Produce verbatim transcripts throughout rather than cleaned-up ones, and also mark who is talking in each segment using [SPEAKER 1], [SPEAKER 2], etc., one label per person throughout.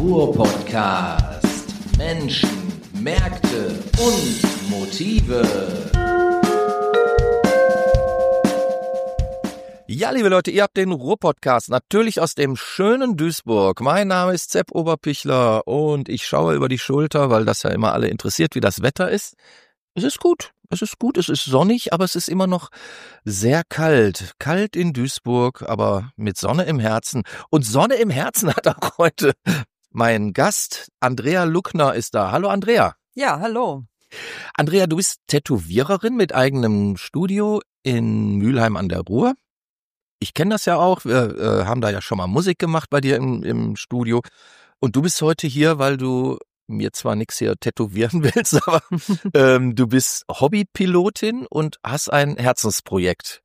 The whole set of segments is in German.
[SPEAKER 1] Ruhr-Podcast. Menschen, Märkte und Motive.
[SPEAKER 2] Ja, liebe Leute, ihr habt den Ruhr-Podcast, natürlich aus dem schönen Duisburg. Mein Name ist Sepp Oberpichler und ich schaue über die Schulter, weil das ja immer alle interessiert, wie das Wetter ist. Es ist gut, es ist gut, es ist sonnig, aber es ist immer noch sehr kalt. Kalt in Duisburg, aber mit Sonne im Herzen. Und Sonne im Herzen hat auch heute mein Gast, Andrea Luckner ist da. Hallo Andrea.
[SPEAKER 3] Ja, hallo.
[SPEAKER 2] Andrea, du bist Tätowiererin mit eigenem Studio in Mülheim an der Ruhr. Ich kenne das ja auch, wir äh, haben da ja schon mal Musik gemacht bei dir im, im Studio. Und du bist heute hier, weil du mir zwar nichts hier tätowieren willst, aber ähm, du bist Hobbypilotin und hast ein Herzensprojekt.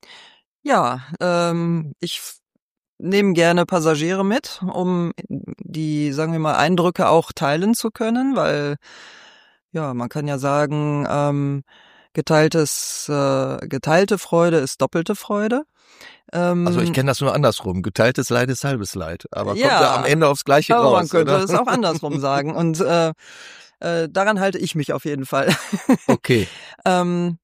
[SPEAKER 3] Ja, ähm, ich f- nehme gerne Passagiere mit, um die, sagen wir mal, Eindrücke auch teilen zu können, weil, ja, man kann ja sagen, ähm, geteiltes, äh, geteilte Freude ist doppelte Freude. Ähm,
[SPEAKER 2] Also ich kenne das nur andersrum. Geteiltes Leid ist halbes Leid. Aber
[SPEAKER 3] Ja.
[SPEAKER 2] kommt ja am Ende aufs Gleiche
[SPEAKER 3] aber
[SPEAKER 2] raus.
[SPEAKER 3] man könnte
[SPEAKER 2] oder?
[SPEAKER 3] es auch andersrum sagen. Und äh, äh, daran halte ich mich auf jeden Fall.
[SPEAKER 2] Okay.
[SPEAKER 3] Ähm,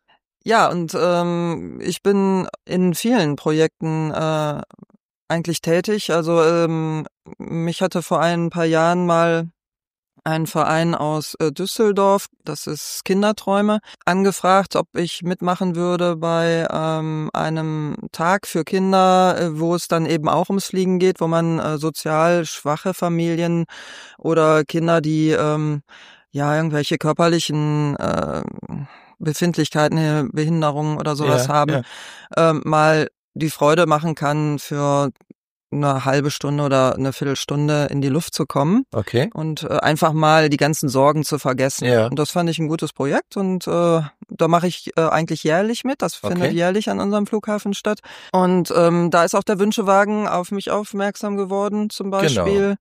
[SPEAKER 3] ja, und ähm, ich bin in vielen Projekten äh, eigentlich tätig. Also ähm, mich hatte vor ein paar Jahren mal ein Verein aus äh, Düsseldorf, das ist Kinderträume, angefragt, ob ich mitmachen würde bei ähm, einem Tag für Kinder, äh, wo es dann eben auch ums Fliegen geht, wo man äh, sozial schwache Familien oder Kinder, die ähm, ja irgendwelche körperlichen äh, Befindlichkeiten, äh, Behinderungen oder sowas
[SPEAKER 2] Ja,
[SPEAKER 3] haben,
[SPEAKER 2] ja.
[SPEAKER 3] ähm, mal die Freude machen kann, für eine halbe Stunde oder eine Viertelstunde in die Luft zu kommen
[SPEAKER 2] Okay.
[SPEAKER 3] und äh, einfach mal die ganzen Sorgen zu vergessen.
[SPEAKER 2] Ja.
[SPEAKER 3] Und das fand ich ein gutes Projekt und äh, da mache ich äh, eigentlich jährlich mit. Das
[SPEAKER 2] Okay.
[SPEAKER 3] findet jährlich an unserem Flughafen statt. Und ähm, da ist auch der Wünschewagen auf mich aufmerksam geworden zum Beispiel.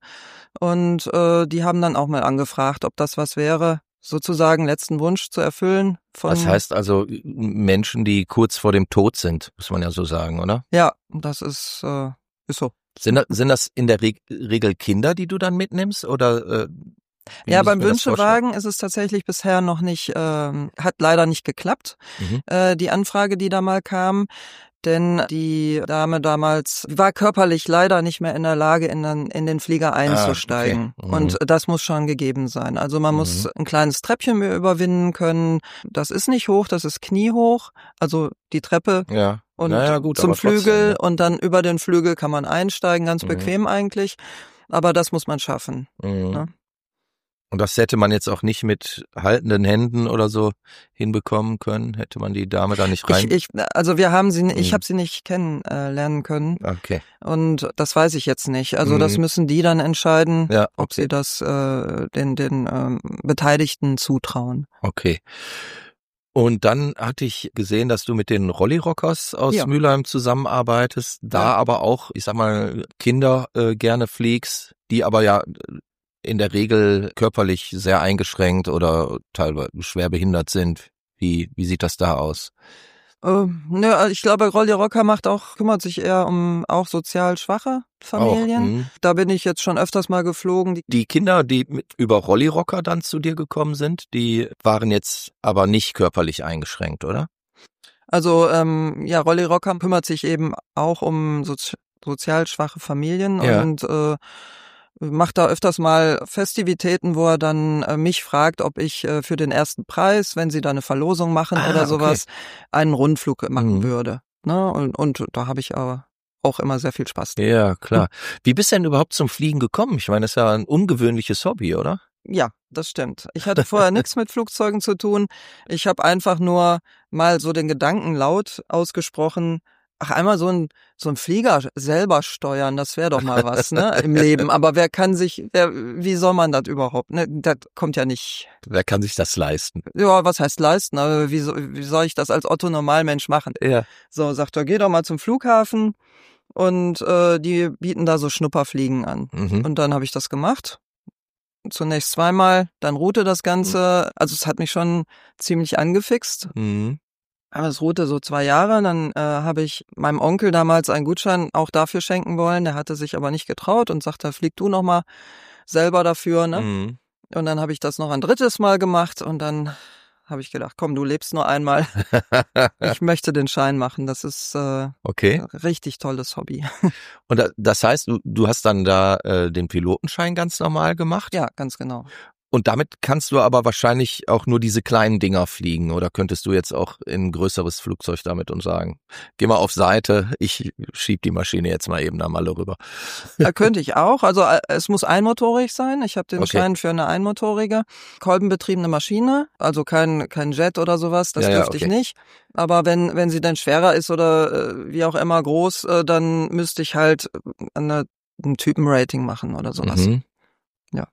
[SPEAKER 3] Und äh, die haben dann auch mal angefragt, ob das was wäre, sozusagen letzten Wunsch zu erfüllen. Von,
[SPEAKER 2] Das heißt also Menschen, die kurz vor dem Tod sind, muss man ja so sagen, oder?
[SPEAKER 3] Ja, das ist, äh, ist so.
[SPEAKER 2] Sind das, sind das in der Re- Regel Kinder, die du dann mitnimmst? Oder äh, wie
[SPEAKER 3] Ja,
[SPEAKER 2] muss ich
[SPEAKER 3] beim
[SPEAKER 2] mir das vorstellen?
[SPEAKER 3] Wünschewagen ist es tatsächlich bisher noch nicht, ähm, hat leider nicht geklappt,
[SPEAKER 2] Mhm.
[SPEAKER 3] äh, die Anfrage, die da mal kam. Denn die Dame damals war körperlich leider nicht mehr in der Lage, in den, in den Flieger einzusteigen.
[SPEAKER 2] okay. Mhm.
[SPEAKER 3] Und das muss schon gegeben sein. Also man
[SPEAKER 2] Mhm.
[SPEAKER 3] muss ein kleines Treppchen mehr überwinden können. Das ist nicht hoch, das ist kniehoch. Also die Treppe
[SPEAKER 2] Ja.
[SPEAKER 3] und
[SPEAKER 2] naja, gut,
[SPEAKER 3] zum
[SPEAKER 2] aber trotzdem,
[SPEAKER 3] Flügel
[SPEAKER 2] ne?
[SPEAKER 3] und dann über den Flügel kann man einsteigen, ganz
[SPEAKER 2] Mhm.
[SPEAKER 3] bequem eigentlich. Aber das muss man schaffen.
[SPEAKER 2] Mhm.
[SPEAKER 3] Ne?
[SPEAKER 2] Und das hätte man jetzt auch nicht mit haltenden Händen oder so hinbekommen können? Hätte man die Dame da nicht rein?
[SPEAKER 3] Ich, ich, also wir haben sie, ich
[SPEAKER 2] Mhm.
[SPEAKER 3] habe sie nicht kennenlernen können
[SPEAKER 2] Okay.
[SPEAKER 3] und das weiß ich jetzt nicht. Also das
[SPEAKER 2] Mhm.
[SPEAKER 3] müssen die dann entscheiden,
[SPEAKER 2] Ja,
[SPEAKER 3] ob
[SPEAKER 2] okay.
[SPEAKER 3] sie das äh, den den ähm, Beteiligten zutrauen.
[SPEAKER 2] Okay. Und dann hatte ich gesehen, dass du mit den Rolli-Rockers aus
[SPEAKER 3] Ja.
[SPEAKER 2] Mülheim zusammenarbeitest, da
[SPEAKER 3] Ja.
[SPEAKER 2] aber auch, ich sag mal, Kinder äh, gerne pflegst, die aber ja in der Regel körperlich sehr eingeschränkt oder teilweise schwer behindert sind. Wie, wie sieht das da aus?
[SPEAKER 3] Ähm, ne, ich glaube, Rolli Rocker macht auch, kümmert sich eher um auch sozial schwache Familien.
[SPEAKER 2] Auch, mhm.
[SPEAKER 3] Da bin ich jetzt schon öfters mal geflogen. Die,
[SPEAKER 2] Die Kinder, die mit über Rolli-Rocker dann zu dir gekommen sind, die waren jetzt aber nicht körperlich eingeschränkt, oder?
[SPEAKER 3] also ähm, ja, Rolli Rocker kümmert sich eben auch um sozi sozial schwache Familien
[SPEAKER 2] Ja.
[SPEAKER 3] und äh, macht da öfters mal Festivitäten, wo er dann äh, mich fragt, ob ich äh, für den ersten Preis, wenn sie da eine Verlosung machen
[SPEAKER 2] Ah,
[SPEAKER 3] oder
[SPEAKER 2] okay.
[SPEAKER 3] sowas, einen Rundflug machen
[SPEAKER 2] Mhm.
[SPEAKER 3] würde. Ne? Und, und da habe ich aber auch immer sehr viel Spaß.
[SPEAKER 2] Ja, klar. Wie bist du denn überhaupt zum Fliegen gekommen? Ich meine, das ist ja ein ungewöhnliches Hobby, oder?
[SPEAKER 3] Ja, das stimmt. Ich hatte vorher nichts mit Flugzeugen zu tun. Ich habe einfach nur mal so den Gedanken laut ausgesprochen, ach, einmal so ein so ein Flieger selber steuern, das wäre doch mal was, ne, im Leben. Aber wer kann sich, wer, wie soll man das überhaupt? Ne, das kommt ja nicht.
[SPEAKER 2] Wer kann sich das leisten?
[SPEAKER 3] Ja, was heißt leisten? Aber wie, so, wie soll ich das als Otto Normalmensch machen?
[SPEAKER 2] Ja.
[SPEAKER 3] So, sagt er, geh doch mal zum Flughafen und äh, die bieten da so Schnupperfliegen an.
[SPEAKER 2] Mhm.
[SPEAKER 3] Und dann habe ich das gemacht. Zunächst zweimal, dann ruhte das Ganze. Also es hat mich schon ziemlich angefixt.
[SPEAKER 2] Mhm.
[SPEAKER 3] Aber es ruhte so zwei Jahre, dann äh, habe ich meinem Onkel damals einen Gutschein auch dafür schenken wollen, der hatte sich aber nicht getraut und sagte, flieg du noch mal selber dafür, ne?
[SPEAKER 2] Mhm.
[SPEAKER 3] Und dann habe ich das noch ein drittes Mal gemacht und dann habe ich gedacht, komm, du lebst nur einmal, ich möchte den Schein machen, das ist äh,
[SPEAKER 2] Okay.
[SPEAKER 3] ein richtig tolles Hobby.
[SPEAKER 2] Und da- das heißt, du, du hast dann da äh, den Pilotenschein ganz normal gemacht?
[SPEAKER 3] Ja, ganz genau.
[SPEAKER 2] Und damit kannst du aber wahrscheinlich auch nur diese kleinen Dinger fliegen, oder könntest du jetzt auch in ein größeres Flugzeug damit und sagen, geh mal auf Seite, ich schieb die Maschine jetzt mal eben da mal rüber.
[SPEAKER 3] Da könnte ich auch, also äh, es muss einmotorig sein, ich habe den
[SPEAKER 2] Okay.
[SPEAKER 3] Schein für eine einmotorige, kolbenbetriebene Maschine, also kein kein Jet oder sowas, das
[SPEAKER 2] Ja, ja,
[SPEAKER 3] dürfte ich
[SPEAKER 2] okay.
[SPEAKER 3] nicht. Aber wenn wenn sie dann schwerer ist oder äh, wie auch immer groß, äh, dann müsste ich halt eine, ein Typenrating machen oder sowas.
[SPEAKER 2] Mhm.
[SPEAKER 3] Ja.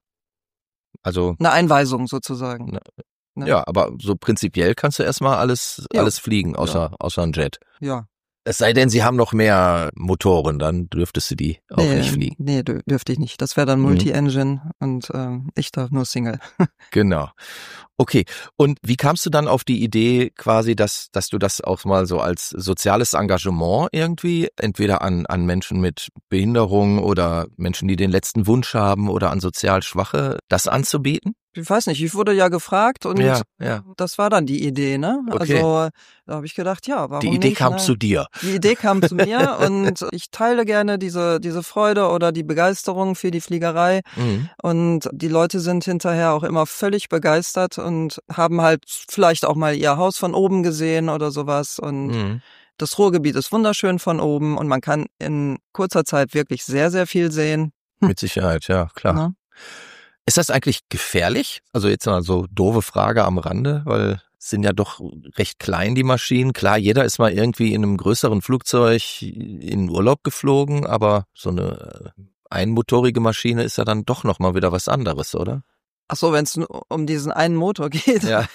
[SPEAKER 2] Also,
[SPEAKER 3] Eine Einweisung sozusagen.
[SPEAKER 2] Na,
[SPEAKER 3] Ne?
[SPEAKER 2] ja, aber so prinzipiell kannst du erstmal alles,
[SPEAKER 3] Ja.
[SPEAKER 2] alles fliegen, außer, außer ein Jet.
[SPEAKER 3] Ja.
[SPEAKER 2] Es sei denn, sie haben noch mehr Motoren, dann dürftest du die auch
[SPEAKER 3] nee,
[SPEAKER 2] nicht fliegen.
[SPEAKER 3] Nee, dür- dürfte ich nicht. Das wäre dann
[SPEAKER 2] Mhm.
[SPEAKER 3] Multi-Engine und ähm, ich darf nur Single.
[SPEAKER 2] Genau. Okay. Und wie kamst du dann auf die Idee quasi, dass, dass du das auch mal so als soziales Engagement irgendwie, entweder an, an Menschen mit Behinderung oder Menschen, die den letzten Wunsch haben oder an sozial Schwache, das anzubieten?
[SPEAKER 3] Ich weiß nicht, ich wurde ja gefragt und
[SPEAKER 2] Ja, ja.
[SPEAKER 3] das war dann die Idee, ne?
[SPEAKER 2] Okay.
[SPEAKER 3] Also da habe ich gedacht, ja, warum
[SPEAKER 2] Die Idee
[SPEAKER 3] nicht,
[SPEAKER 2] kam
[SPEAKER 3] ne?
[SPEAKER 2] zu dir.
[SPEAKER 3] Die Idee kam zu mir und ich teile gerne diese diese Freude oder die Begeisterung für die Fliegerei
[SPEAKER 2] Mhm.
[SPEAKER 3] und die Leute sind hinterher auch immer völlig begeistert und haben halt vielleicht auch mal ihr Haus von oben gesehen oder sowas und
[SPEAKER 2] Mhm.
[SPEAKER 3] das Ruhrgebiet ist wunderschön von oben und man kann in kurzer Zeit wirklich sehr, sehr viel sehen.
[SPEAKER 2] Mit Sicherheit, ja, klar.
[SPEAKER 3] Ne?
[SPEAKER 2] Ist das eigentlich gefährlich? Also jetzt mal so doofe Frage am Rande, weil es sind ja doch recht klein, die Maschinen. Klar, jeder ist mal irgendwie in einem größeren Flugzeug in Urlaub geflogen, aber so eine einmotorige Maschine ist ja dann doch nochmal wieder was anderes, oder?
[SPEAKER 3] Ach so, wenn es um diesen einen Motor geht.
[SPEAKER 2] Ja.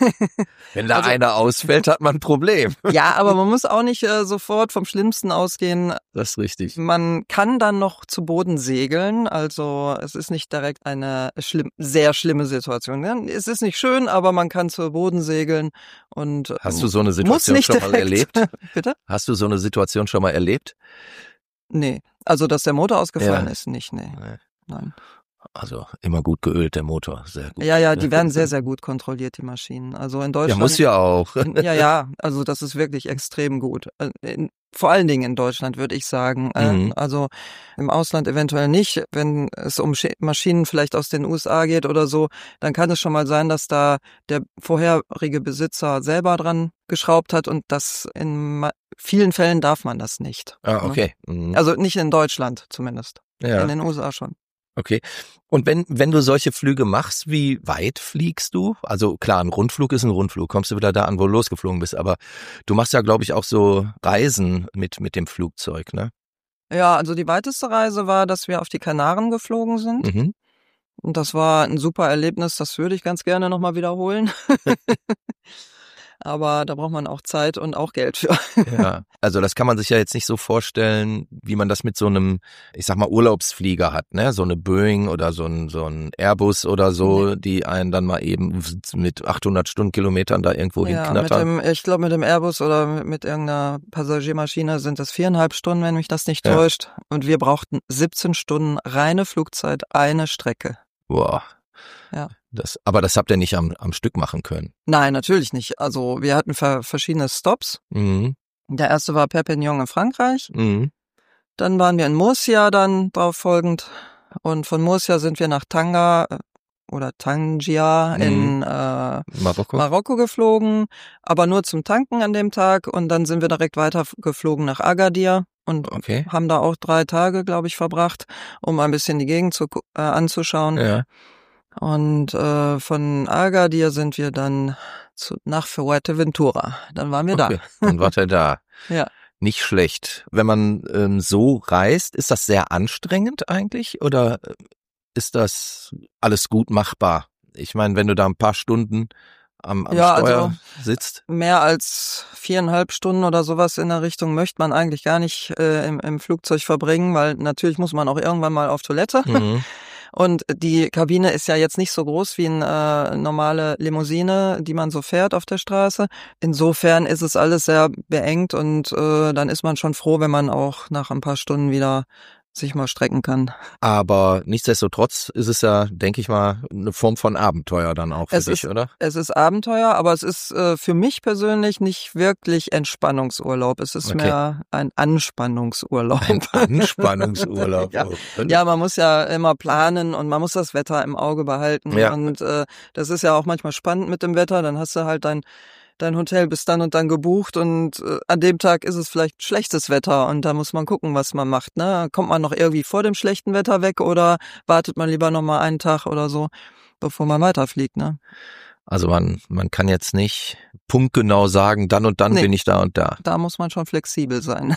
[SPEAKER 2] Wenn da
[SPEAKER 3] Also-
[SPEAKER 2] einer ausfällt, hat man ein Problem.
[SPEAKER 3] Ja, aber man muss auch nicht äh, sofort vom Schlimmsten ausgehen.
[SPEAKER 2] Das ist richtig.
[SPEAKER 3] Man kann dann noch zu Boden segeln, also es ist nicht direkt eine schlimm, sehr schlimme Situation. Ja, es ist nicht schön, aber man kann zu Boden segeln und äh,
[SPEAKER 2] Hast du so eine
[SPEAKER 3] muss
[SPEAKER 2] Situation
[SPEAKER 3] nicht
[SPEAKER 2] schon mal
[SPEAKER 3] direkt.
[SPEAKER 2] erlebt?
[SPEAKER 3] Bitte?
[SPEAKER 2] Hast du so eine Situation schon mal erlebt?
[SPEAKER 3] Nee, also dass der Motor ausgefallen
[SPEAKER 2] Ja.
[SPEAKER 3] ist, nicht, nee.
[SPEAKER 2] Nee.
[SPEAKER 3] Nein.
[SPEAKER 2] Also immer gut geölt, der Motor, sehr gut.
[SPEAKER 3] Ja, ja, die werden sehr, sehr gut kontrolliert, die Maschinen. Also in
[SPEAKER 2] Ja,
[SPEAKER 3] Deutschland.
[SPEAKER 2] muss ja auch.
[SPEAKER 3] Ja, ja, also das ist wirklich extrem gut. Äh, In, vor allen Dingen in Deutschland, würde ich sagen. Äh,
[SPEAKER 2] Mhm.
[SPEAKER 3] Also im Ausland eventuell nicht. Wenn es um Sche- Maschinen vielleicht aus den U S A geht oder so, dann kann es schon mal sein, dass da der vorherige Besitzer selber dran geschraubt hat und das in ma- vielen Fällen darf man das nicht.
[SPEAKER 2] Ah, okay. Mhm.
[SPEAKER 3] Also nicht in Deutschland zumindest.
[SPEAKER 2] Ja.
[SPEAKER 3] In den U S A schon.
[SPEAKER 2] Okay. Und wenn, wenn du solche Flüge machst, wie weit fliegst du? Also klar, ein Rundflug ist ein Rundflug. Kommst du wieder da an, wo du losgeflogen bist. Aber du machst ja, glaube ich, auch so Reisen mit, mit dem Flugzeug, ne?
[SPEAKER 3] Ja, also die weiteste Reise war, dass wir auf die Kanaren geflogen sind.
[SPEAKER 2] Mhm.
[SPEAKER 3] Und das war ein super Erlebnis, das würde ich ganz gerne nochmal wiederholen. Aber da braucht man auch Zeit und auch Geld für.
[SPEAKER 2] Ja. Also das kann man sich ja jetzt nicht so vorstellen, wie man das mit so einem, ich sag mal, Urlaubsflieger hat, ne? So eine Boeing oder so ein, so ein Airbus oder so, die einen dann mal eben mit achthundert Stundenkilometern da irgendwo
[SPEAKER 3] Ja, mit
[SPEAKER 2] hinknattern.
[SPEAKER 3] dem, ich glaube mit dem Airbus oder mit, mit irgendeiner Passagiermaschine sind es viereinhalb Stunden, wenn mich das nicht
[SPEAKER 2] Ja.
[SPEAKER 3] täuscht. Und wir brauchten siebzehn Stunden reine Flugzeit, eine Strecke.
[SPEAKER 2] Boah.
[SPEAKER 3] Ja.
[SPEAKER 2] Das, aber das habt ihr nicht am, am Stück machen können.
[SPEAKER 3] Nein, natürlich nicht. Also wir hatten ver- verschiedene Stops.
[SPEAKER 2] Mhm.
[SPEAKER 3] Der erste war Perpignan in Frankreich.
[SPEAKER 2] Mhm.
[SPEAKER 3] Dann waren wir in Murcia dann drauf folgend. Und von Murcia sind wir nach Tanga äh, oder Tangier
[SPEAKER 2] Mhm.
[SPEAKER 3] in äh,
[SPEAKER 2] Marokko?
[SPEAKER 3] Marokko geflogen, aber nur zum Tanken an dem Tag. Und dann sind wir direkt weiter geflogen nach Agadir und
[SPEAKER 2] Okay.
[SPEAKER 3] haben da auch drei Tage, glaube ich, verbracht, um ein bisschen die Gegend zu, gu- äh, anzuschauen.
[SPEAKER 2] Ja.
[SPEAKER 3] Und äh, von Agadir sind wir dann zu, nach Fuerteventura. Dann waren wir
[SPEAKER 2] Okay. Dann wart ihr da.
[SPEAKER 3] da. Ja.
[SPEAKER 2] Nicht schlecht. Wenn man ähm, so reist, ist das sehr anstrengend eigentlich oder äh, ist das alles gut machbar? Ich meine, wenn du da ein paar Stunden am, am
[SPEAKER 3] Ja,
[SPEAKER 2] Steuer
[SPEAKER 3] also-
[SPEAKER 2] sitzt.
[SPEAKER 3] Mehr als viereinhalb Stunden oder sowas in der Richtung möchte man eigentlich gar nicht äh, im, im Flugzeug verbringen, weil natürlich muss man auch irgendwann mal auf Toilette.
[SPEAKER 2] Mhm.
[SPEAKER 3] Und die Kabine ist ja jetzt nicht so groß wie eine äh, normale Limousine, die man so fährt auf der Straße. Insofern ist es alles sehr beengt und äh, dann ist man schon froh, wenn man auch nach ein paar Stunden wieder sich mal strecken kann.
[SPEAKER 2] Aber nichtsdestotrotz ist es ja, denke ich mal, eine Form von Abenteuer dann auch für
[SPEAKER 3] Es
[SPEAKER 2] dich,
[SPEAKER 3] ist,
[SPEAKER 2] oder?
[SPEAKER 3] es ist Abenteuer, aber es ist äh, für mich persönlich nicht wirklich Entspannungsurlaub. Es ist
[SPEAKER 2] Okay.
[SPEAKER 3] mehr ein Anspannungsurlaub.
[SPEAKER 2] Ein Anspannungsurlaub.
[SPEAKER 3] Ja.
[SPEAKER 2] Oh.
[SPEAKER 3] Ja, man muss ja immer planen und man muss das Wetter im Auge behalten.
[SPEAKER 2] Ja.
[SPEAKER 3] Und äh, das ist ja auch manchmal spannend mit dem Wetter. Dann hast du halt dein dein Hotel bis dann und dann gebucht und äh, an dem Tag ist es vielleicht schlechtes Wetter und da muss man gucken, was man macht. Ne? Kommt man noch irgendwie vor dem schlechten Wetter weg oder wartet man lieber noch mal einen Tag oder so, bevor man weiterfliegt? Ne?
[SPEAKER 2] Also man man kann jetzt nicht punktgenau sagen, dann und dann
[SPEAKER 3] Nee.
[SPEAKER 2] bin ich da und da.
[SPEAKER 3] Da muss man schon flexibel sein.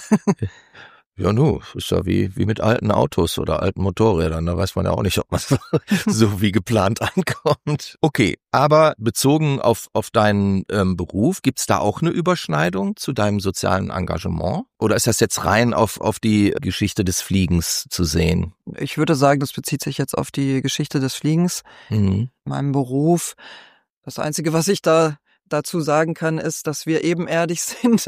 [SPEAKER 2] Ja, nu, ist ja wie, wie mit alten Autos oder alten Motorrädern. Da weiß man ja auch nicht, ob man so, so wie geplant ankommt. Okay, aber bezogen auf, auf deinen ähm, Beruf, gibt's da auch eine Überschneidung zu deinem sozialen Engagement? Oder ist das jetzt rein auf, auf die Geschichte des Fliegens zu sehen?
[SPEAKER 3] Ich würde sagen, das bezieht sich jetzt auf die Geschichte des Fliegens.
[SPEAKER 2] Mhm.
[SPEAKER 3] Meinem Beruf. Das Einzige, was ich da dazu sagen kann, ist, dass wir ebenerdig sind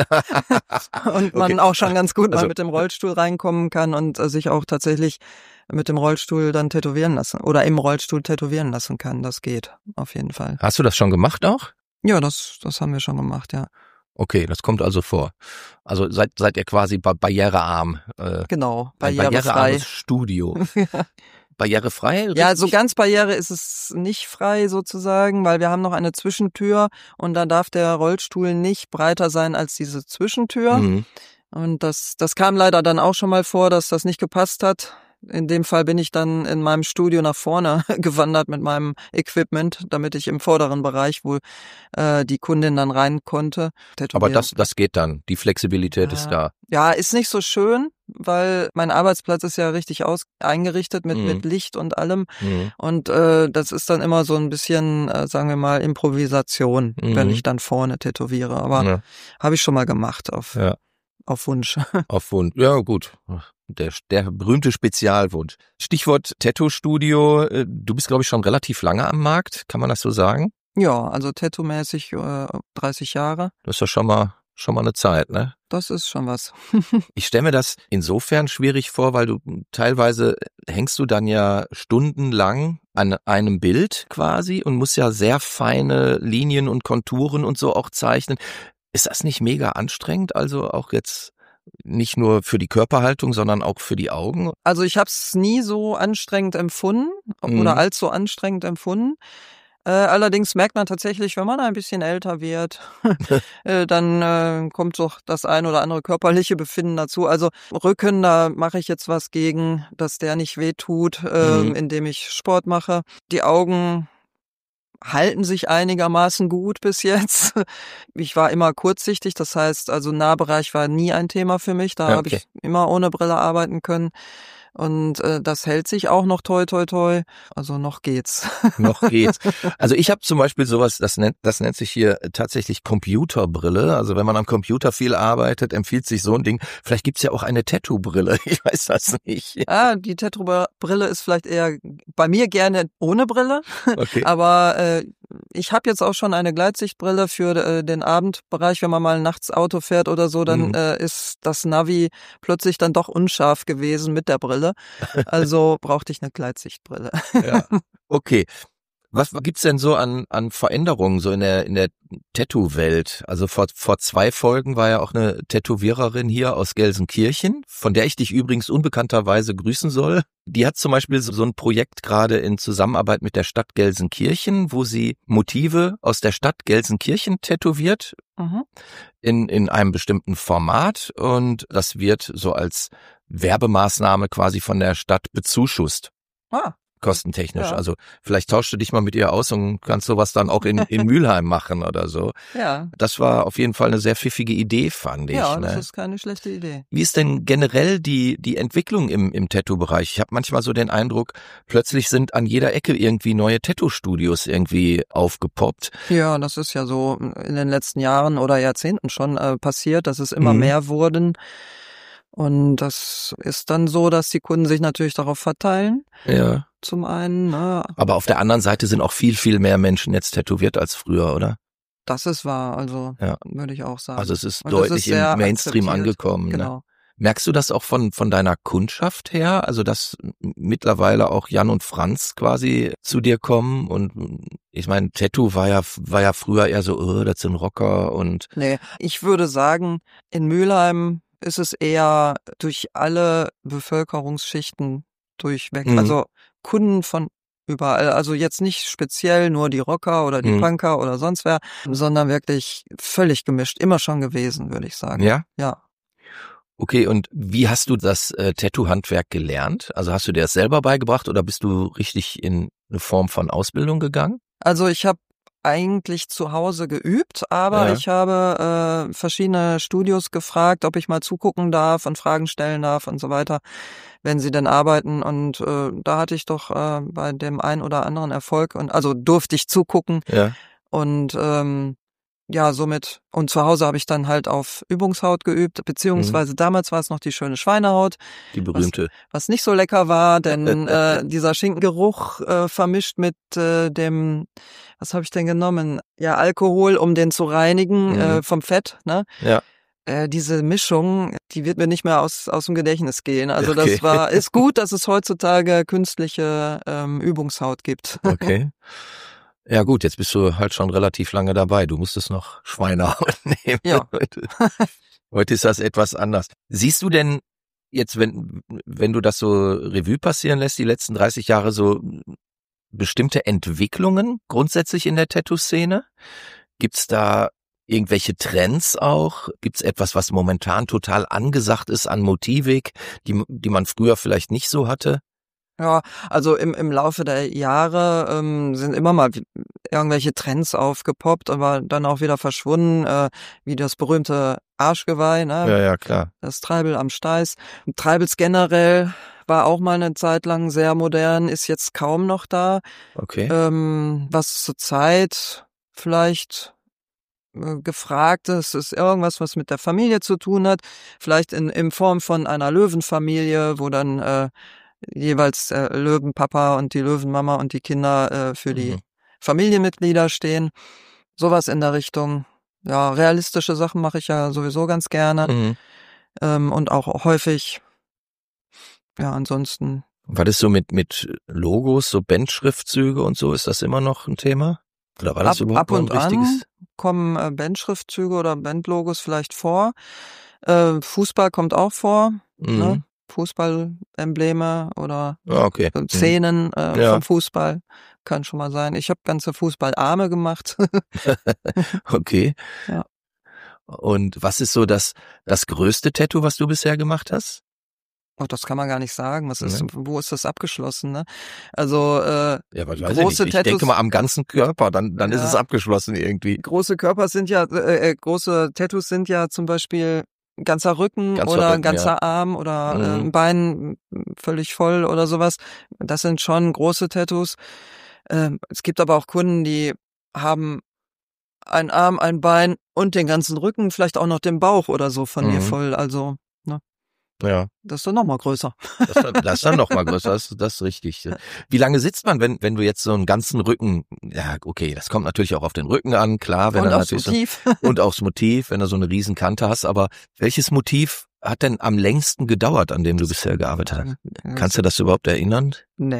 [SPEAKER 3] und man
[SPEAKER 2] Okay.
[SPEAKER 3] auch schon ganz gut
[SPEAKER 2] Also-
[SPEAKER 3] mal mit dem Rollstuhl reinkommen kann und äh, sich auch tatsächlich mit dem Rollstuhl dann tätowieren lassen oder im Rollstuhl tätowieren lassen kann. Das geht auf jeden Fall.
[SPEAKER 2] Hast du das schon gemacht auch?
[SPEAKER 3] Ja, das das haben wir schon gemacht, ja.
[SPEAKER 2] Okay, das kommt also vor. Also seid, seid ihr quasi ba- barrierearm. Äh,
[SPEAKER 3] Genau,
[SPEAKER 2] ein
[SPEAKER 3] barrierefrei.
[SPEAKER 2] barrierearmes Studio. Barrierefrei?
[SPEAKER 3] Ja,
[SPEAKER 2] richtig?
[SPEAKER 3] so ganz Barriere ist es nicht frei sozusagen, weil wir haben noch eine Zwischentür und da darf der Rollstuhl nicht breiter sein als diese Zwischentür.
[SPEAKER 2] Mhm.
[SPEAKER 3] Und das, das kam leider dann auch schon mal vor, dass das nicht gepasst hat. In dem Fall bin ich dann in meinem Studio nach vorne gewandert mit meinem Equipment, damit ich im vorderen Bereich, wo äh, die Kundin dann rein konnte,
[SPEAKER 2] Aber
[SPEAKER 3] tätowieren.
[SPEAKER 2] das, das geht dann. Die Flexibilität ist da.
[SPEAKER 3] Ja, ist nicht so schön, weil mein Arbeitsplatz ist ja richtig aus eingerichtet mit,
[SPEAKER 2] Mhm.
[SPEAKER 3] mit Licht und allem.
[SPEAKER 2] Mhm.
[SPEAKER 3] Und äh, das ist dann immer so ein bisschen, äh, sagen wir mal, Improvisation,
[SPEAKER 2] Mhm.
[SPEAKER 3] wenn ich dann vorne tätowiere. Aber
[SPEAKER 2] Ja.
[SPEAKER 3] habe ich schon mal gemacht auf,
[SPEAKER 2] Ja.
[SPEAKER 3] auf Wunsch.
[SPEAKER 2] Auf Wunsch. Ja, gut. Der, der berühmte Spezialwunsch. Stichwort Tattoo-Studio. Äh, Du bist, glaube ich, schon relativ lange am Markt. Kann man das so sagen?
[SPEAKER 3] Ja, also tattoo-mäßig äh, dreißig Jahre.
[SPEAKER 2] Das ist ja schon mal, schon mal eine Zeit, ne?
[SPEAKER 3] Das ist schon was.
[SPEAKER 2] Ich stelle mir das insofern schwierig vor, weil du teilweise hängst du dann ja stundenlang an einem Bild quasi und musst ja sehr feine Linien und Konturen und so auch zeichnen. Ist das nicht mega anstrengend? Also auch jetzt nicht nur für die Körperhaltung, sondern auch für die Augen?
[SPEAKER 3] Also ich habe es nie so anstrengend empfunden
[SPEAKER 2] Mhm.
[SPEAKER 3] oder allzu anstrengend empfunden. Äh, allerdings merkt man tatsächlich, wenn man ein bisschen älter wird, äh, dann äh, kommt doch das ein oder andere körperliche Befinden dazu. Also Rücken, da mache ich jetzt was gegen, dass der nicht wehtut, äh,
[SPEAKER 2] Mhm.
[SPEAKER 3] indem ich Sport mache. Die Augen halten sich einigermaßen gut bis jetzt. Ich war immer kurzsichtig, das heißt, also Nahbereich war nie ein Thema für mich. Da
[SPEAKER 2] Ja,
[SPEAKER 3] habe
[SPEAKER 2] okay.
[SPEAKER 3] ich immer ohne Brille arbeiten können. Und äh, das hält sich auch noch toi toi toi. Also noch geht's.
[SPEAKER 2] Noch geht's. Also ich habe zum Beispiel sowas, das nennt, das nennt sich hier tatsächlich Computerbrille. Also wenn man am Computer viel arbeitet, empfiehlt sich so ein Ding. Vielleicht gibt's ja auch eine Tattoo-Brille. Ich weiß das nicht.
[SPEAKER 3] Ah, die Tattoo-Brille ist vielleicht eher bei mir gerne ohne Brille.
[SPEAKER 2] Okay.
[SPEAKER 3] Aber äh, ich habe jetzt auch schon eine Gleitsichtbrille für äh, den Abendbereich. Wenn man mal nachts Auto fährt oder so, dann
[SPEAKER 2] Mhm.
[SPEAKER 3] äh, ist das Navi plötzlich dann doch unscharf gewesen mit der Brille. Also brauchte ich eine Gleitsichtbrille.
[SPEAKER 2] Ja. Okay. Was gibt's denn so an, an Veränderungen so in der, in der Tattoo-Welt? Also vor, vor zwei Folgen war ja auch eine Tätowiererin hier aus Gelsenkirchen, von der ich dich übrigens unbekannterweise grüßen soll. Die hat zum Beispiel so, so ein Projekt gerade in Zusammenarbeit mit der Stadt Gelsenkirchen, wo sie Motive aus der Stadt Gelsenkirchen tätowiert
[SPEAKER 3] Mhm.
[SPEAKER 2] in, in einem bestimmten Format und das wird so als Werbemaßnahme quasi von der Stadt bezuschusst.
[SPEAKER 3] Ah,
[SPEAKER 2] Kostentechnisch.
[SPEAKER 3] Ja.
[SPEAKER 2] Also vielleicht tauschst du dich mal mit ihr aus und kannst sowas dann auch in, in Mülheim machen oder so.
[SPEAKER 3] ja.
[SPEAKER 2] Das war auf jeden Fall eine sehr pfiffige Idee, fand ich.
[SPEAKER 3] Ja, das
[SPEAKER 2] Ne?
[SPEAKER 3] ist keine schlechte Idee.
[SPEAKER 2] Wie ist denn generell die, die Entwicklung im, im Tattoo-Bereich? Ich habe manchmal so den Eindruck, plötzlich sind an jeder Ecke irgendwie neue Tattoo-Studios irgendwie aufgepoppt.
[SPEAKER 3] Ja, das ist ja so in den letzten Jahren oder Jahrzehnten schon äh, passiert, dass es immer
[SPEAKER 2] Mhm.
[SPEAKER 3] mehr wurden. Und das ist dann so, dass die Kunden sich natürlich darauf verteilen.
[SPEAKER 2] Ja.
[SPEAKER 3] Zum einen, ne?
[SPEAKER 2] Aber auf der anderen Seite sind auch viel, viel mehr Menschen jetzt tätowiert als früher, oder?
[SPEAKER 3] Das ist wahr, also
[SPEAKER 2] Ja.
[SPEAKER 3] würde ich auch sagen.
[SPEAKER 2] Also es ist
[SPEAKER 3] Und das
[SPEAKER 2] deutlich
[SPEAKER 3] ist sehr
[SPEAKER 2] im Mainstream
[SPEAKER 3] akzeptiert.
[SPEAKER 2] angekommen. Ne?
[SPEAKER 3] Genau.
[SPEAKER 2] Merkst du das auch von von deiner Kundschaft her? Also dass mittlerweile auch Jan und Franz quasi zu dir kommen und ich meine, Tattoo war ja war ja früher eher so, oh, das sind Rocker und
[SPEAKER 3] Nee, ich würde sagen, in Mülheim ist es eher durch alle Bevölkerungsschichten durchweg.
[SPEAKER 2] Mhm.
[SPEAKER 3] Also Kunden von überall. Also jetzt nicht speziell nur die Rocker oder die
[SPEAKER 2] Mhm.
[SPEAKER 3] Punker oder sonst wer, sondern wirklich völlig gemischt. Immer schon gewesen, würde ich sagen.
[SPEAKER 2] Ja?
[SPEAKER 3] Ja.
[SPEAKER 2] Okay, und wie hast du das äh, Tattoo-Handwerk gelernt? Also hast du dir das selber beigebracht oder bist du richtig in eine Form von Ausbildung gegangen?
[SPEAKER 3] Also ich habe eigentlich zu Hause geübt, aber
[SPEAKER 2] Ja.
[SPEAKER 3] ich habe äh, verschiedene Studios gefragt, ob ich mal zugucken darf und Fragen stellen darf und so weiter, wenn sie denn arbeiten. Und äh, da hatte ich doch äh, bei dem einen oder anderen Erfolg und also durfte ich zugucken
[SPEAKER 2] Ja.
[SPEAKER 3] und ähm, ja, somit, und zu Hause habe ich dann halt auf Übungshaut geübt, beziehungsweise damals war es noch die schöne Schweinehaut,
[SPEAKER 2] Die berühmte.
[SPEAKER 3] was nicht so lecker war, denn äh, dieser Schinkengeruch äh, vermischt mit äh, dem, was habe ich denn genommen? Ja, Alkohol, um den zu reinigen
[SPEAKER 2] Mhm.
[SPEAKER 3] äh, vom Fett, ne?
[SPEAKER 2] Ja.
[SPEAKER 3] Äh, diese Mischung, die wird mir nicht mehr aus aus dem Gedächtnis gehen. Also
[SPEAKER 2] Okay.
[SPEAKER 3] das war, ist gut, dass es heutzutage künstliche ähm, Übungshaut gibt.
[SPEAKER 2] Okay. Ja gut, jetzt bist du halt schon relativ lange dabei. Du musstest noch Schweinehaut nehmen.
[SPEAKER 3] Ja.
[SPEAKER 2] Heute, heute ist das etwas anders. Siehst du denn jetzt, wenn wenn du das so Revue passieren lässt, die letzten dreißig Jahre, so bestimmte Entwicklungen grundsätzlich in der Tattoo-Szene? Gibt's da irgendwelche Trends auch? Gibt's etwas, was momentan total angesagt ist an Motivik, die die man früher vielleicht nicht so hatte?
[SPEAKER 3] Ja, also im im Laufe der Jahre ähm, sind immer mal w- irgendwelche Trends aufgepoppt, aber dann auch wieder verschwunden, äh, wie das berühmte Arschgeweih, ne?
[SPEAKER 2] Ja, ja, klar.
[SPEAKER 3] Das Treibel am Steiß. Und Treibels generell war auch mal eine Zeit lang sehr modern, ist jetzt kaum noch da.
[SPEAKER 2] Okay.
[SPEAKER 3] Ähm, was zurzeit vielleicht äh, gefragt ist, ist irgendwas, was mit der Familie zu tun hat. Vielleicht in, in Form von einer Löwenfamilie, wo dann äh, jeweils der Löwenpapa und die Löwenmama und die Kinder äh, für die
[SPEAKER 2] Mhm.
[SPEAKER 3] Familienmitglieder stehen. Sowas in der Richtung. Ja, realistische Sachen mache ich ja sowieso ganz gerne.
[SPEAKER 2] Mhm.
[SPEAKER 3] Ähm, und auch häufig, ja, ansonsten.
[SPEAKER 2] Was ist so mit mit Logos, so Bandschriftzüge und so, ist das immer noch ein Thema? Oder war das
[SPEAKER 3] Ab,
[SPEAKER 2] überhaupt
[SPEAKER 3] ab
[SPEAKER 2] noch ein
[SPEAKER 3] und
[SPEAKER 2] richtiges?
[SPEAKER 3] an kommen äh, Bandschriftzüge oder Bandlogos vielleicht vor. Äh, Fußball kommt auch vor,
[SPEAKER 2] Mhm.
[SPEAKER 3] ne? Fußballembleme oder
[SPEAKER 2] Ah, okay.
[SPEAKER 3] so
[SPEAKER 2] Mhm.
[SPEAKER 3] Szenen äh,
[SPEAKER 2] Ja.
[SPEAKER 3] vom Fußball kann schon mal sein. Ich habe ganze Fußballarme gemacht.
[SPEAKER 2] Okay.
[SPEAKER 3] Ja.
[SPEAKER 2] Und was ist so das das größte Tattoo, was du bisher gemacht hast?
[SPEAKER 3] Oh, das kann man gar nicht sagen. Was ist,
[SPEAKER 2] Ne?
[SPEAKER 3] wo ist das abgeschlossen, ne? Also äh,
[SPEAKER 2] Ja, was weiß
[SPEAKER 3] große
[SPEAKER 2] ich nicht. Ich
[SPEAKER 3] Tattoos,
[SPEAKER 2] denke mal am ganzen Körper, dann dann ist es
[SPEAKER 3] ja,
[SPEAKER 2] abgeschlossen irgendwie.
[SPEAKER 3] große Körper sind ja, äh, äh, große Tattoos sind ja zum Beispiel ein ganzer Rücken
[SPEAKER 2] Ganzer
[SPEAKER 3] oder ein
[SPEAKER 2] Rücken, ja.
[SPEAKER 3] ganzer Arm oder äh,
[SPEAKER 2] Mhm.
[SPEAKER 3] ein Bein m, völlig voll oder sowas. Das sind schon große Tattoos. Ähm, es gibt aber auch Kunden, die haben einen Arm, ein Bein und den ganzen Rücken, vielleicht auch noch den Bauch oder so von mir
[SPEAKER 2] Mhm.
[SPEAKER 3] voll. Also, ne,
[SPEAKER 2] Ja.
[SPEAKER 3] das ist dann noch mal größer.
[SPEAKER 2] Das dann das ist dann noch mal größer, das das ist richtig. Wie lange sitzt man, wenn wenn du jetzt so einen ganzen Rücken, ja, okay, das kommt natürlich auch auf den Rücken an, klar, wenn
[SPEAKER 3] Und
[SPEAKER 2] er
[SPEAKER 3] aufs
[SPEAKER 2] natürlich so
[SPEAKER 3] Motiv.
[SPEAKER 2] und aufs Motiv, wenn du so eine riesen Kante hast, aber welches Motiv hat denn am längsten gedauert, an dem du bisher gearbeitet hast? Kannst du das überhaupt erinnern?
[SPEAKER 3] Nee.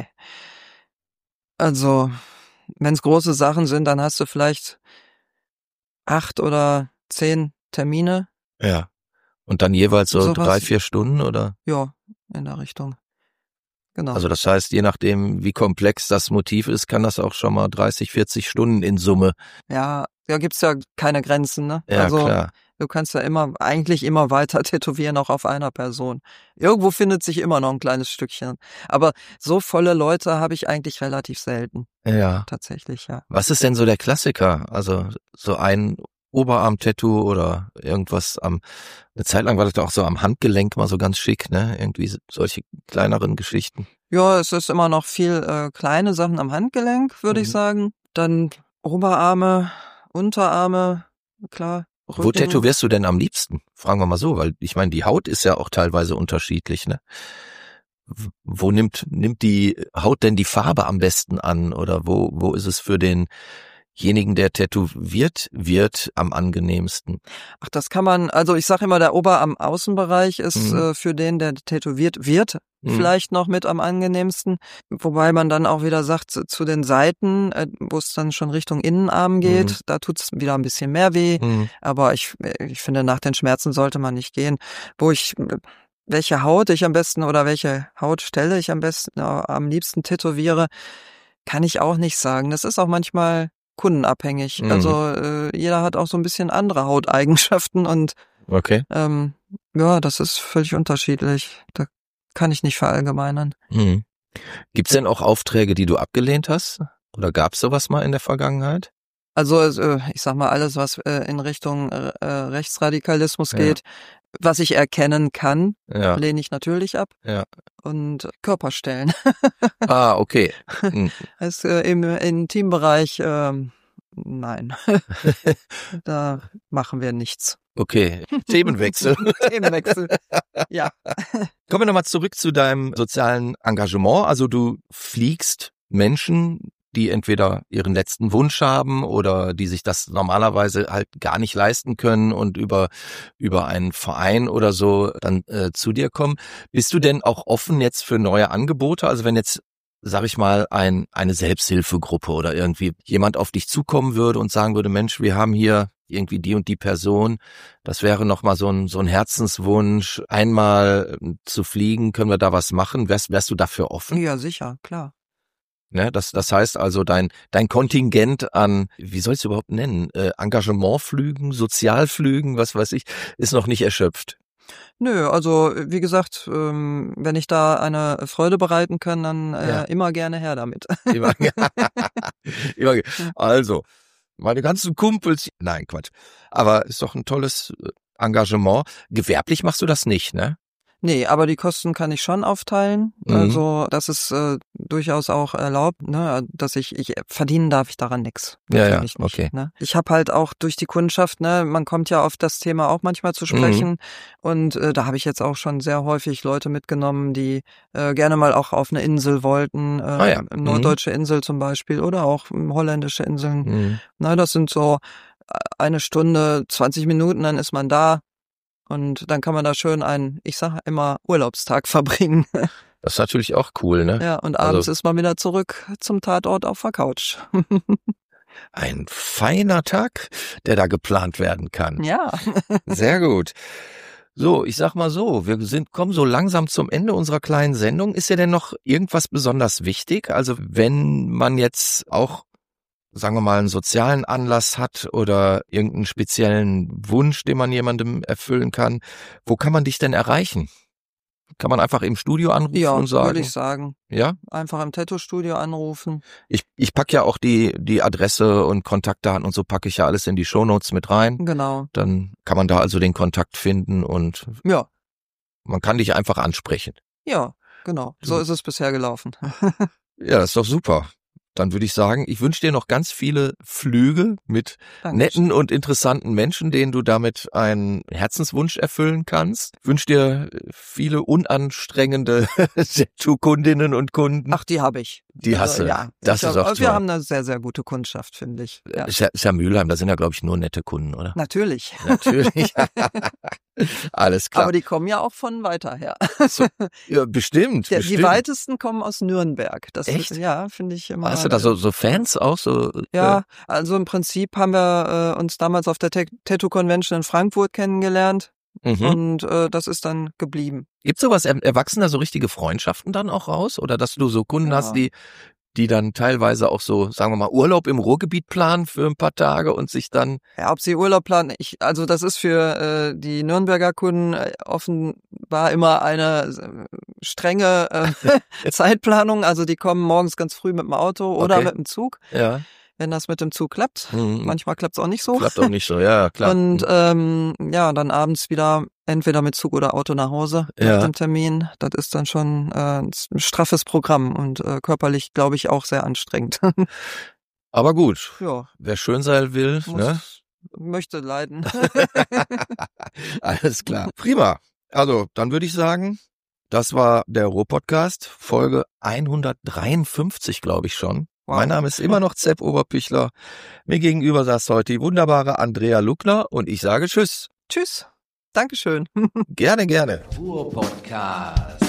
[SPEAKER 3] Also, wenn es große Sachen sind, dann hast du vielleicht acht oder zehn Termine,
[SPEAKER 2] Ja. Und dann jeweils so drei,
[SPEAKER 3] sowas.
[SPEAKER 2] vier Stunden oder?
[SPEAKER 3] Ja, in der Richtung. Genau.
[SPEAKER 2] Also das heißt, je nachdem, wie komplex das Motiv ist, kann das auch schon mal dreißig, vierzig Stunden in Summe.
[SPEAKER 3] Ja, da gibt's ja keine Grenzen, ne?
[SPEAKER 2] Ja,
[SPEAKER 3] Also
[SPEAKER 2] klar.
[SPEAKER 3] du kannst ja immer, eigentlich immer weiter tätowieren, auch auf einer Person. Irgendwo findet sich immer noch ein kleines Stückchen. Aber so volle Leute habe ich eigentlich relativ selten,
[SPEAKER 2] Ja.
[SPEAKER 3] tatsächlich, ja.
[SPEAKER 2] Was ist denn so der Klassiker? Also so ein Oberarm-Tattoo oder irgendwas am, eine Zeit lang war das doch auch so am Handgelenk mal so ganz schick, ne? Irgendwie solche kleineren Geschichten.
[SPEAKER 3] Ja, es ist immer noch viel äh, kleine Sachen am Handgelenk, würde ich
[SPEAKER 2] Mhm.
[SPEAKER 3] sagen. Dann Oberarme, Unterarme, klar.
[SPEAKER 2] Wo
[SPEAKER 3] Rücken.
[SPEAKER 2] tätowierst du denn am liebsten? Fragen wir mal so, weil ich meine, die Haut ist ja auch teilweise unterschiedlich, ne? W- Wo nimmt nimmt die Haut denn die Farbe am besten an oder wo wo ist es für denjenigen, der tätowiert wird, am angenehmsten?
[SPEAKER 3] Ach, das kann man, also ich sage immer, der Ober- am Außenbereich ist
[SPEAKER 2] Mhm.
[SPEAKER 3] äh, für den, der tätowiert wird,
[SPEAKER 2] Mhm.
[SPEAKER 3] vielleicht noch mit am angenehmsten. Wobei man dann auch wieder sagt, zu, zu den Seiten, äh, wo es dann schon Richtung Innenarm geht,
[SPEAKER 2] Mhm.
[SPEAKER 3] da tut's wieder ein bisschen mehr weh.
[SPEAKER 2] Mhm.
[SPEAKER 3] Aber ich, ich finde, nach den Schmerzen sollte man nicht gehen. Wo ich, welche Haut ich am besten oder welche Hautstelle ich am besten, äh, am liebsten tätowiere, kann ich auch nicht sagen. Das ist auch manchmal kundenabhängig.
[SPEAKER 2] Mhm.
[SPEAKER 3] Also äh, jeder hat auch so ein bisschen andere Hauteigenschaften und
[SPEAKER 2] Okay.
[SPEAKER 3] ähm, ja, das ist völlig unterschiedlich. Da kann ich nicht verallgemeinern.
[SPEAKER 2] Mhm. Gibt's denn auch Aufträge, die du abgelehnt hast? Oder gab's sowas mal in der Vergangenheit?
[SPEAKER 3] Also äh, ich sag mal, alles, was äh, in Richtung äh, äh, Rechtsradikalismus
[SPEAKER 2] Ja.
[SPEAKER 3] geht, was ich erkennen kann,
[SPEAKER 2] Ja,
[SPEAKER 3] lehne ich natürlich ab.
[SPEAKER 2] ja.
[SPEAKER 3] Und Körperstellen.
[SPEAKER 2] Ah, okay. Mhm.
[SPEAKER 3] Das, äh, im Intimbereich, ähm, nein, da machen wir nichts.
[SPEAKER 2] Okay. Themenwechsel.
[SPEAKER 3] Themenwechsel. Ja.
[SPEAKER 2] Kommen wir nochmal zurück zu deinem sozialen Engagement. Also du fliegst Menschen, die entweder ihren letzten Wunsch haben oder die sich das normalerweise halt gar nicht leisten können und über über einen Verein oder so dann äh, zu dir kommen. Bist du denn auch offen jetzt für neue Angebote? Also wenn jetzt, sag ich mal, ein eine Selbsthilfegruppe oder irgendwie jemand auf dich zukommen würde und sagen würde, Mensch, wir haben hier irgendwie die und die Person, das wäre nochmal so ein so ein Herzenswunsch, einmal ähm, zu fliegen, können wir da was machen? Wärst, wärst du dafür offen?
[SPEAKER 3] Ja, sicher, klar.
[SPEAKER 2] Ne, das, das heißt also, dein, dein Kontingent an, wie soll ich es überhaupt nennen, äh, Engagementflügen, Sozialflügen, was weiß ich, ist noch nicht erschöpft.
[SPEAKER 3] Nö, also wie gesagt, ähm, wenn ich da eine Freude bereiten kann, dann äh,
[SPEAKER 2] Ja.
[SPEAKER 3] immer gerne her damit.
[SPEAKER 2] Immer, immer, also, meine ganzen Kumpels, nein, Quatsch. Aber ist doch ein tolles äh, Engagement. Gewerblich machst du das nicht, ne?
[SPEAKER 3] Nee, aber die Kosten kann ich schon aufteilen.
[SPEAKER 2] Mhm.
[SPEAKER 3] Also das ist äh, durchaus auch erlaubt, ne, dass ich, ich verdienen darf ich daran nix.
[SPEAKER 2] Ja, ja,
[SPEAKER 3] Natürlich nicht,
[SPEAKER 2] okay.
[SPEAKER 3] ne? Ich habe halt auch durch die Kundschaft, ne, man kommt ja auf das Thema auch manchmal zu sprechen.
[SPEAKER 2] Mhm.
[SPEAKER 3] Und äh, da habe ich jetzt auch schon sehr häufig Leute mitgenommen, die äh, gerne mal auch auf eine Insel wollten, äh,
[SPEAKER 2] Ah ja. Mhm.
[SPEAKER 3] norddeutsche Insel zum Beispiel oder auch ähm, holländische Inseln.
[SPEAKER 2] Mhm.
[SPEAKER 3] Na, das sind so äh, eine Stunde, zwanzig Minuten, dann ist man da. Und dann kann man da schön einen, ich sage immer, Urlaubstag verbringen.
[SPEAKER 2] Das ist natürlich auch cool, ne?
[SPEAKER 3] Ja, und abends
[SPEAKER 2] Also
[SPEAKER 3] ist man wieder zurück zum Tatort auf der Couch.
[SPEAKER 2] ein feiner Tag, der da geplant werden kann.
[SPEAKER 3] Ja.
[SPEAKER 2] Sehr gut. So, ich sag mal so, wir sind, kommen so langsam zum Ende unserer kleinen Sendung. Ist dir denn noch irgendwas besonders wichtig? Also wenn man jetzt auch, sagen wir mal, einen sozialen Anlass hat oder irgendeinen speziellen Wunsch, den man jemandem erfüllen kann, wo kann man dich denn erreichen? Kann man einfach im Studio anrufen
[SPEAKER 3] Ja,
[SPEAKER 2] und sagen?
[SPEAKER 3] würde ich sagen.
[SPEAKER 2] Ja?
[SPEAKER 3] Einfach im Tattoo-Studio anrufen.
[SPEAKER 2] Ich, ich pack ja auch die, die Adresse und Kontaktdaten und so packe ich ja alles in die Shownotes mit rein.
[SPEAKER 3] Genau.
[SPEAKER 2] Dann kann man da also den Kontakt finden und
[SPEAKER 3] Ja,
[SPEAKER 2] man kann dich einfach ansprechen.
[SPEAKER 3] ja, genau. So
[SPEAKER 2] Du-
[SPEAKER 3] ist es bisher gelaufen.
[SPEAKER 2] Ja, das ist doch super. Dann würde ich sagen, ich wünsche dir noch ganz viele Flüge mit
[SPEAKER 3] Danke.
[SPEAKER 2] netten und interessanten Menschen, denen du damit einen Herzenswunsch erfüllen kannst. Ich wünsche dir viele unanstrengende Tattoo-Kundinnen und Kunden.
[SPEAKER 3] Ach, die habe ich.
[SPEAKER 2] Die hast
[SPEAKER 3] Also,
[SPEAKER 2] du.
[SPEAKER 3] ja.
[SPEAKER 2] Das
[SPEAKER 3] ich
[SPEAKER 2] ist
[SPEAKER 3] hab,
[SPEAKER 2] auch
[SPEAKER 3] Wir
[SPEAKER 2] toll.
[SPEAKER 3] haben eine sehr, sehr gute Kundschaft, finde ich. Ja.
[SPEAKER 2] Ist ja, ist ja Mülheim, da sind ja, glaube ich, nur nette Kunden, oder?
[SPEAKER 3] Natürlich.
[SPEAKER 2] Natürlich. Alles klar.
[SPEAKER 3] Aber die kommen ja auch von weiter her.
[SPEAKER 2] So, ja, bestimmt,
[SPEAKER 3] Der,
[SPEAKER 2] bestimmt.
[SPEAKER 3] die weitesten kommen aus Nürnberg. Das
[SPEAKER 2] Echt?
[SPEAKER 3] Ist, ja, finde ich immer.
[SPEAKER 2] Hast du da so, so Fans auch? So,
[SPEAKER 3] Ja, also im Prinzip haben wir äh, uns damals auf der Te- Tattoo Convention in Frankfurt kennengelernt
[SPEAKER 2] Äh, mhm.
[SPEAKER 3] und äh, das ist dann geblieben.
[SPEAKER 2] Gibt sowas, er- erwachsen da so richtige Freundschaften dann auch raus? Oder dass du so Kunden
[SPEAKER 3] Ja.
[SPEAKER 2] hast, die, die dann teilweise auch so, sagen wir mal, Urlaub im Ruhrgebiet planen für ein paar Tage und sich dann,
[SPEAKER 3] Ja, ob sie Urlaub planen, ich, also das ist für äh, die Nürnberger Kunden äh, offenbar immer eine äh, strenge äh, Zeitplanung. Also die kommen morgens ganz früh mit dem Auto oder
[SPEAKER 2] Okay.
[SPEAKER 3] mit dem Zug,
[SPEAKER 2] ja,
[SPEAKER 3] wenn das mit dem Zug klappt.
[SPEAKER 2] mhm.
[SPEAKER 3] Manchmal klappt's auch nicht so.
[SPEAKER 2] klappt auch nicht so, ja, klar.
[SPEAKER 3] Und ähm, ja, dann abends wieder entweder mit Zug oder Auto nach Hause
[SPEAKER 2] Ja.
[SPEAKER 3] nach dem Termin. Das ist dann schon äh, ein straffes Programm und äh, körperlich, glaube ich, auch sehr anstrengend.
[SPEAKER 2] Aber gut,
[SPEAKER 3] Ja,
[SPEAKER 2] wer schön sein will,
[SPEAKER 3] muss,
[SPEAKER 2] ne?
[SPEAKER 3] möchte leiden.
[SPEAKER 2] Alles klar. Prima. Also, dann würde ich sagen, das war der Ruhr-Podcast, Folge hundertdreiundfünfzig, glaube ich schon. Wow. Mein Name ist immer noch Zepp Oberpichler. Mir gegenüber saß heute die wunderbare Andrea Luckner und ich sage Tschüss.
[SPEAKER 3] Tschüss. Dankeschön.
[SPEAKER 2] Gerne, gerne.
[SPEAKER 1] Ruhr-Podcast.